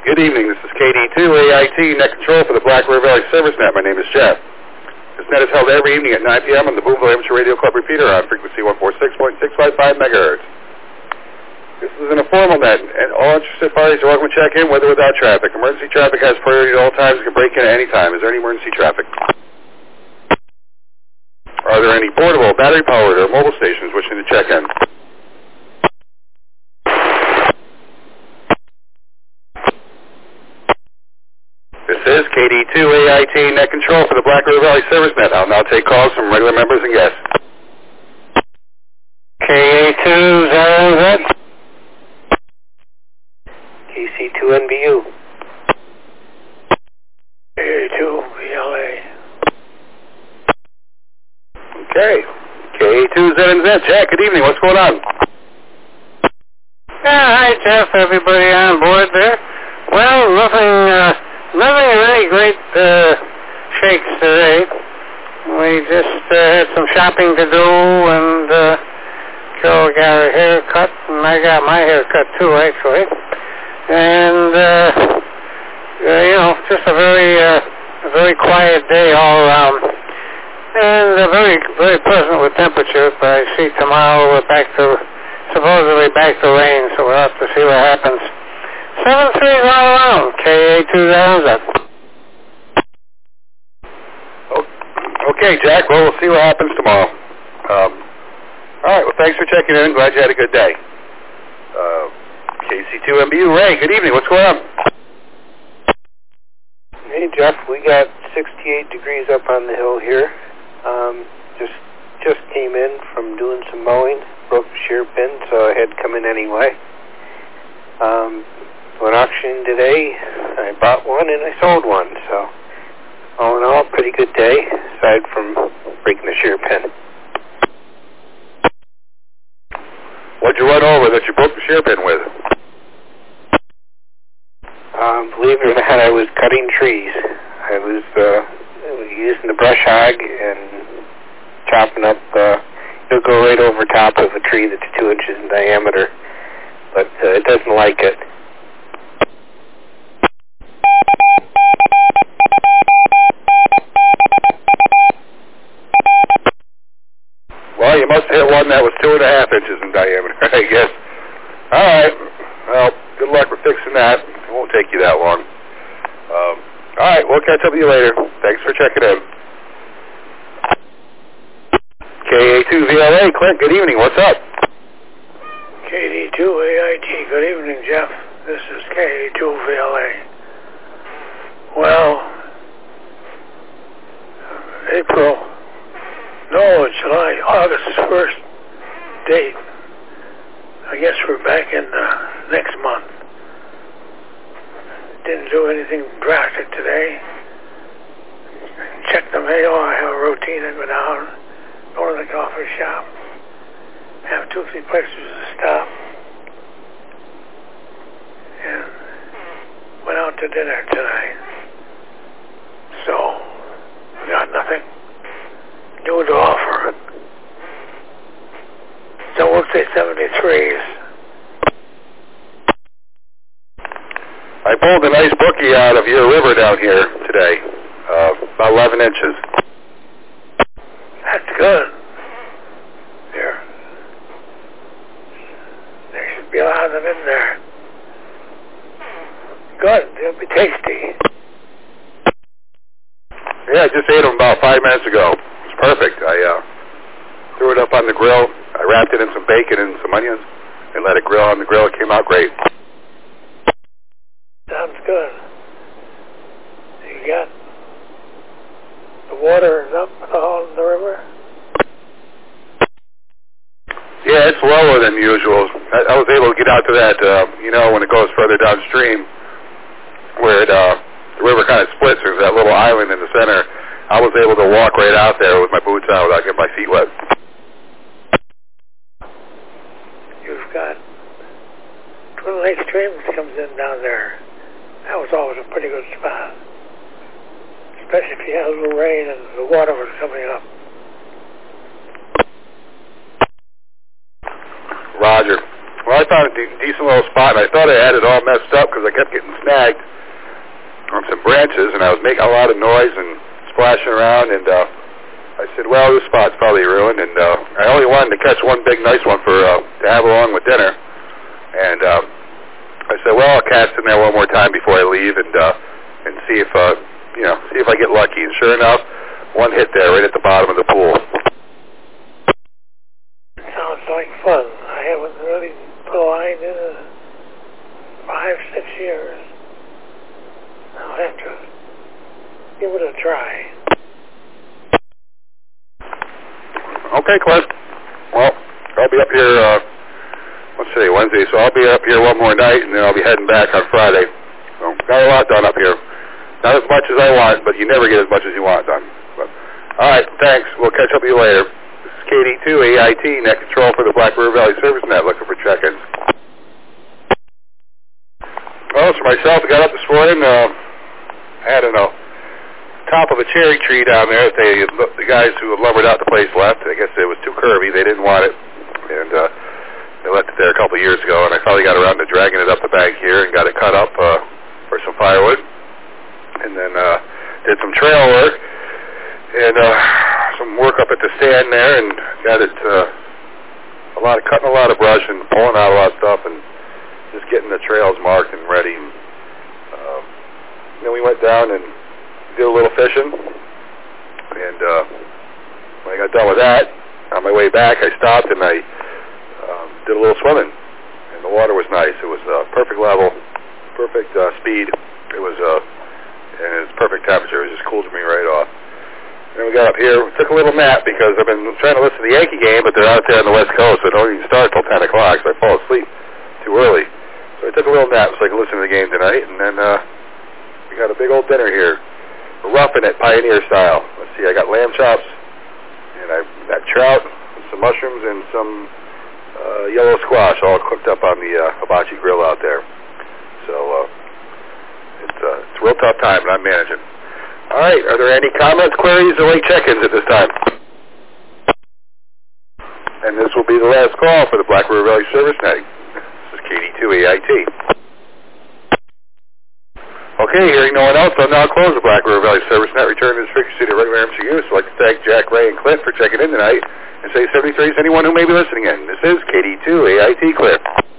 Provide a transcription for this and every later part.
Good evening. This is KD2 AIT Net Control for the Black River Valley Service Net. My name is Jeff. This net is held every evening at 9 p.m. on the Boonville Amateur Radio Club repeater on frequency 146.655 megahertz. This is an informal net, and all interested parties are welcome to check in with or without traffic. Emergency traffic has priority at all times and can break in at any time. Is there any emergency traffic? Are there any portable, battery-powered, or mobile stations wishing to check in? This is KD2 AIT Net Control for the Black River Valley Service Net. I'll now take calls from regular members and guests. KA2ZZ. KC2NBU. KA2VLA. Okay. KA2ZZ. Jack, good evening. What's going on? Hi, Jeff. Everybody on board there? Well, nothing really great shakes today. We just had some shopping to do, and Carol got her hair cut, and I got my hair cut too, actually. And just a very quiet day all around, and very very pleasant with temperatures. But I see tomorrow we're supposedly back to rain, so we'll have to see what happens. 7-3 all around. KA2ZZ. Okay, Jack. Well, we'll see what happens tomorrow. All right. Well, thanks for checking in. Glad you had a good day. KC2MBU. Ray, good evening. What's going on? Hey, Jeff. We got 68 degrees up on the hill here. Just came in from doing some mowing. Broke the shear pin, so I had to come in anyway. Went auctioning today. I bought one and I sold one. So, all in all, pretty good day, aside from breaking the shear pin. What'd you run over that you broke the shear pin with? Believe it or not, I was cutting trees. I was using the brush hog and chopping up. It'll go right over top of a tree that's 2 inches in diameter, but it doesn't like it. Well, you must have hit one that was 2.5 inches in diameter, I guess. All right. Well, good luck with fixing that. It won't take you that long. All right. We'll catch up with you later. Thanks for checking in. KA2VLA. Clint, good evening. What's up? KD2AIT. Good evening, Jeff. This is KA2VLA. Well, August 1st date. I guess we're back in next month. Didn't do anything drastic today. Check the mail. I have a routine. I go down, go to the coffee shop, have 2-3 places to stop, and went out to dinner tonight. So, I got nothing new to offer. So we'll say 73s. I pulled a nice bookie out of your river down here today, about 11 inches. That's good. There should be a lot of them in there. Good. They'll be tasty. Yeah, I just ate them about 5 minutes ago. It was perfect. I threw it up on the grill. I wrapped it in some bacon and some onions and let it grill on the grill. It came out great. Sounds good. You got the water is up all in the river? Yeah, it's lower than usual. I was able to get out to that, when it goes further downstream, where the river kind of splits. There's that little island in the center. I was able to walk right out there with my boots on without getting my feet wet. You've got Twin Lake Stream comes in down there. That was always a pretty good spot, especially if you had a little rain and the water was coming up. Roger. Well, Well, I found a decent little spot, and I thought I had it all messed up because I kept getting snagged on some branches, and I was making a lot of noise and splashing around, and I said, well, this spot's probably ruined, and I only wanted to catch one big nice one for to have along with dinner, and I said, well, I'll cast in there one more time before I leave, and see if see if I get lucky. And sure enough, one hit there right at the bottom of the pool. Sounds like fun. I haven't really put a line in 5-6 years. I'll have to give it a try. Okay, Cliff. Well, I'll be up here, let's see, Wednesday, so I'll be up here one more night, and then I'll be heading back on Friday. So, got a lot done up here. Not as much as I want, but you never get as much as you want done. But, all right, thanks. We'll catch up with you later. This is KD2 AIT, net control for the Black River Valley Service Net, looking for check-ins. Well, for myself, I got up this morning, I don't know, top of a cherry tree down there. The guys who had lumbered out the place left. I guess it was too curvy. They didn't want it, and they left it there a couple of years ago. And I finally got around to dragging it up the bank here and got it cut up for some firewood, and then did some trail work and some work up at the stand there, and got it cutting a lot of brush and pulling out a lot of stuff and just getting the trails marked and ready. And, then we went down and did a little fishing, and when I got done with that, on my way back, I stopped and I did a little swimming, and the water was nice. It was perfect level, perfect speed. It was and it was perfect temperature. It just cooled me right off. Then we got up here, took a little nap because I've been trying to listen to the Yankee game, but they're out there on the West Coast, so it don't even start till 10 o'clock, so I fall asleep too early. So I took a little nap so I could listen to the game tonight, and then we got a big old dinner here. We're roughing it Pioneer style. Let's see, I got lamb chops, and I got trout, some mushrooms, and some yellow squash all cooked up on the hibachi grill out there. So it's a real tough time, and I'm managing. All right, are there any comments, queries, or late check-ins at this time? And this will be the last call for the Black River Valley Service Net. This is KD2 AIT. Okay, hearing no one else, I'll now close the Black River Valley Service Net, return to this frequency to regular MCU. So I'd like to thank Jack, Ray, and Clint for checking in tonight, and say 73 is anyone who may be listening in. This is KD2 AIT Clear.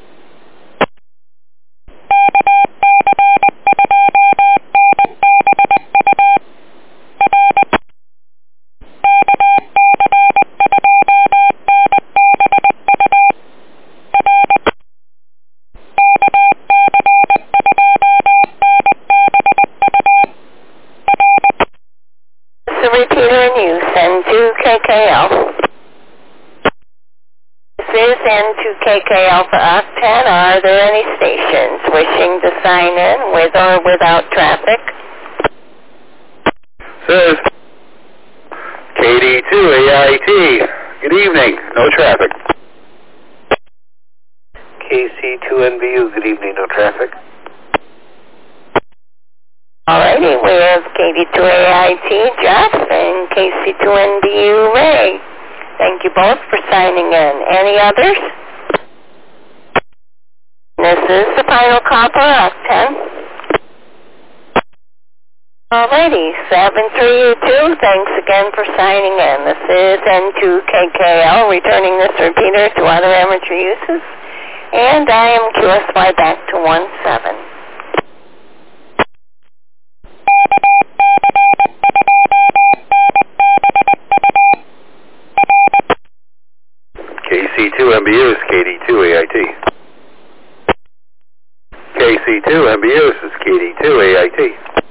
KKL for Octan. Are there any stations wishing to sign in with or without traffic? Says KD2 AIT. Good evening. No traffic. KC2NBU. Good evening. No traffic. Alrighty, we have KD2 AIT Jeff and KC2NBU Ray. Thank you both for signing in. Any others? This is the final call for Octan. Alrighty, 732, thanks again for signing in. This is N2KKL, returning this repeater to other amateur uses. And I am QSY back to 17. KC2MBU is KD2 AIT. KC2MBU is KD2 AIT.